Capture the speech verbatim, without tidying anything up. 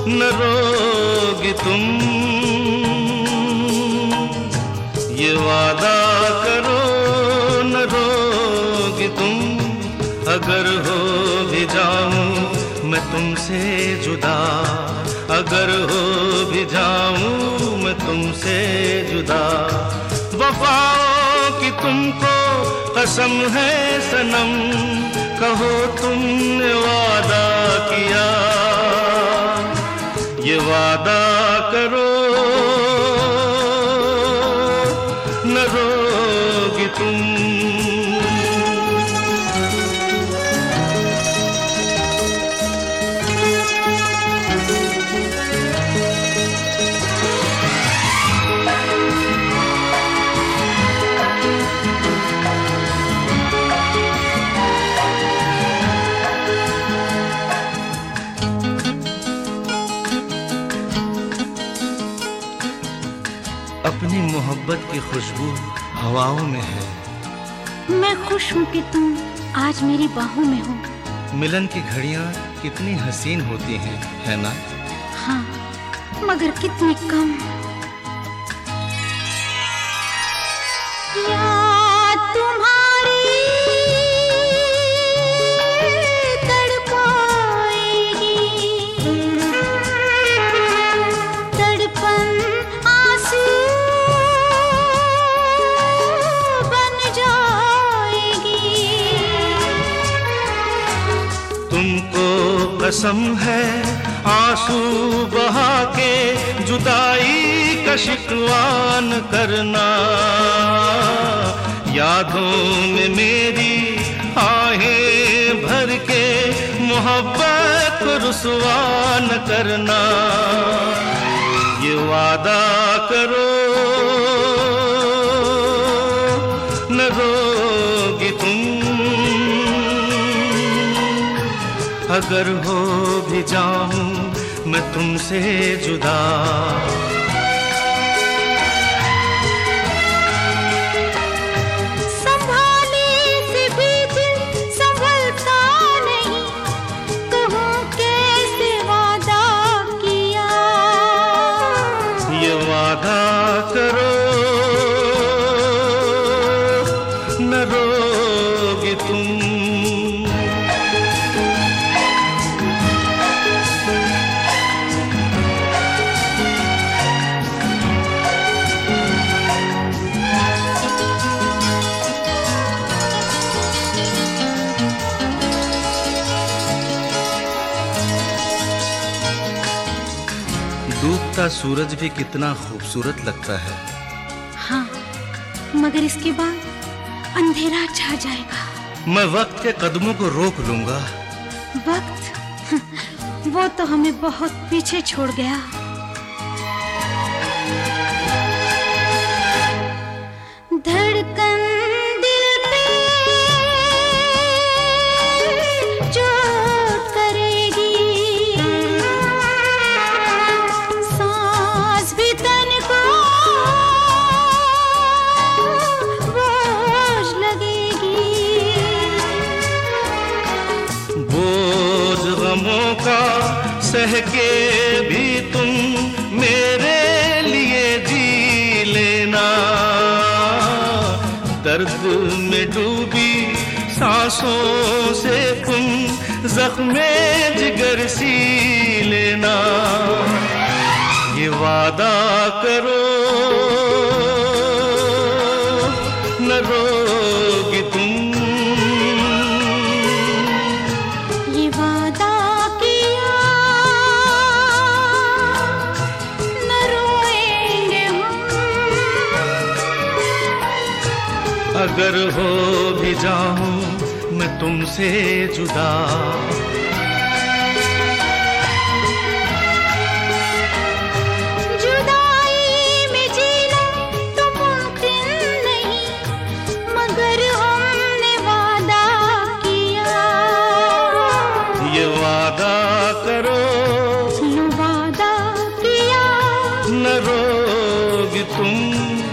न रोगी तुम, ये वादा करो न रोगी तुम। अगर हो भी जाऊं मैं तुमसे जुदा, अगर हो भी जाऊं मैं तुमसे जुदा। वफाओं की तुमको कसम है सनम, कहो तुमने वादा किया, ये वादा करो न रोगी तुम। अपनी मोहब्बत की खुशबू हवाओं में है। मैं खुश हूँ कि तुम आज मेरी बाहों में हो। मिलन की घड़ियाँ कितनी हसीन होती हैं, है ना? हाँ, मगर कितनी कम। याद तुम्हारी तड़पाएगी, तड़पन आंसू बन जाएगी। तुमको कसम है आंसू बहा के जुदाई का शिकवा न करना, यादों में मेरी आहें भर के मोहब्बत को रुसवा न करना। ये वादा करो न रोगी तुम, अगर हो भी जाऊं मैं तुमसे जुदा। संभाले से भी दिल संभलता नहीं, कहूँ कैसे वादा किया, ये वादा करो न रोगी तुम। डूबता सूरज भी कितना खूबसूरत लगता है। हाँ, मगर इसके बाद अंधेरा छा जाएगा। मैं वक्त के कदमों को रोक लूंगा। वक्त वो तो हमें बहुत पीछे छोड़ गया। धड़कन दिल पे चोट करेगी, सांस भी तन को बोझ लगेगी। बोझ गमों का सह के भी तुम मेरे लिए जी लेना, दर्द में डूबी सांसों से तुम जख्मे जिगर सी लेना। ये वादा करो न रोगी तुम, ये वादा किया न रोएंगे हम, अगर हो भी जाऊं मैं तुमसे जुदा। जुदाई में जीना तो मुमकिन नहीं, मगर हमने वादा किया, ये वादा करो ये वादा किया न रोगी तुम।